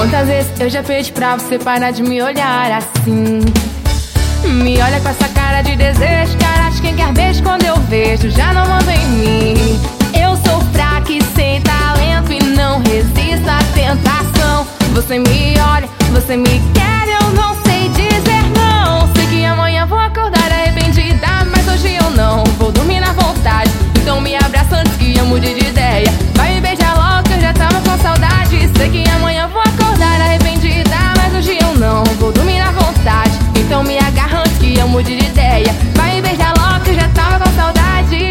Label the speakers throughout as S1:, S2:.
S1: Quantas vezes eu já pedi pra você parar de me olhar assim? Me olha com essa cara de desejo, cara de quem quer beijo. Quando eu vejo, já não manda em mim. Eu sou fraca e sem talento e não resisto à tentação. Você me olha, você me quer, eu não sei dizer não. Sei que amanhã vou acordar arrependida, mas hoje eu não vou dormir na vontade. Então me abraça antes que eu mude de ideia. Vai me beijar logo que eu já tava com saudade. Sei que amanhã vou acordar arrependida, mas hoje eu não vou dormir na vontade. Então me agarra antes que eu mude de ideia. Vai me beijar logo que eu já tava com saudade.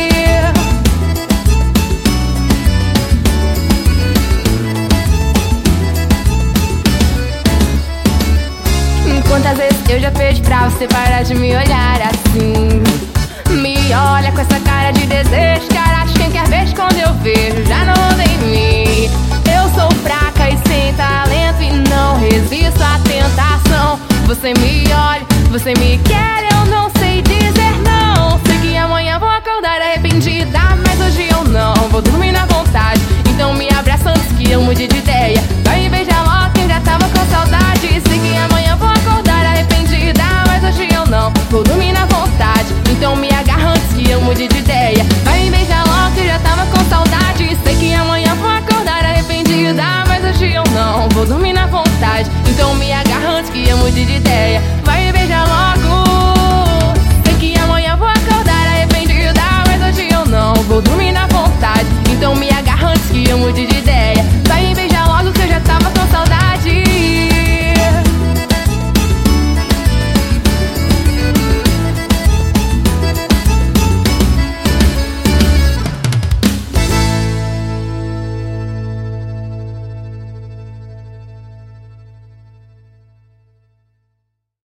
S1: Quantas vezes eu já pedi pra você parar de me olhar assim? Me olha com essa cara de desejo, cara de quem quer beijo. Quando eu vejo, já não anda em mim. Eu sou fraca e sem talento e não resisto à tentação. Você me olha, você me quer, eu não sei dizer não. Sei que amanhã vou acordar arrependida, mas hoje eu não vou dormir na vontade. Então me abraça antes que eu mude de ideia. Vai me beijar logo que eu já tava com saudade. Sei que amanhã vou acordar arrependida, mas hoje eu não vou dormir na vontade. Então me agarra antes que eu mude de ideia. Vai me beijar logo que eu já tava com saudade. Sei que amanhã vou acordar arrependida, mas hoje eu não vou dormir na vontade. Então me agarra antes que eu mude de ideia. Vai me beijar logo. Sei que amanhã vou acordar arrependida, mas hoje eu não vou dormir na vontade. Então me agarra antes que eu mude de ideia.